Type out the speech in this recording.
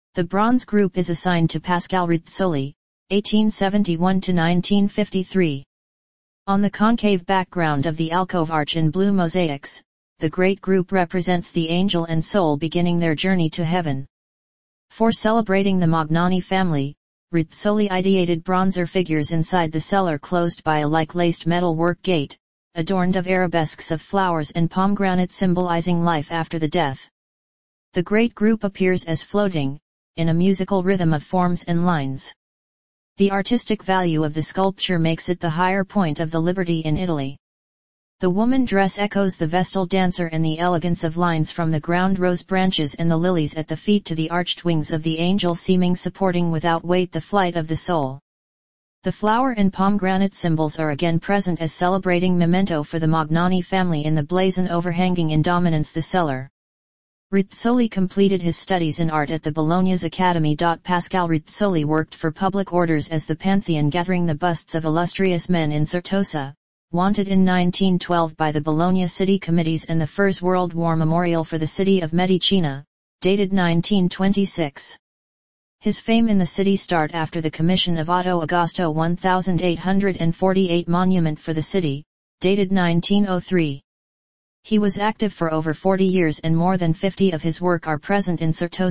The bronze group is assigned to Pascal Ruzzoli, 1871–1953. On the concave background of the alcove arch in blue mosaics, the great group represents the angel and soul beginning their journey to heaven. For celebrating the Magnani family, Ruzzoli ideated bronzer figures inside the cellar closed by a like-laced metal work gate, adorned of arabesques of flowers and pomegranate symbolizing life after the death. The great group appears as floating, in a musical rhythm of forms and lines. The artistic value of the sculpture makes it the higher point of the Liberty in Italy. The woman dress echoes the Vestal dancer and the elegance of lines from the ground rose branches and the lilies at the feet to the arched wings of the angel seeming supporting without weight the flight of the soul. The flower and pomegranate symbols are again present as celebrating memento for the Magnani family in the blazon overhanging in dominance the cellar. Ruzzoli completed his studies in art at the Bologna's Academy. Pascal Ruzzoli worked for public orders as the Pantheon gathering the busts of illustrious men in Certosa, wanted in 1912 by the Bologna City Committees and the First World War Memorial for the city of Medicina, dated 1926. His fame in the city started after the commission of Otto Augusto 1848 monument for the city, dated 1903. He was active for over 40 years and more than 50 of his work are present in Certosa.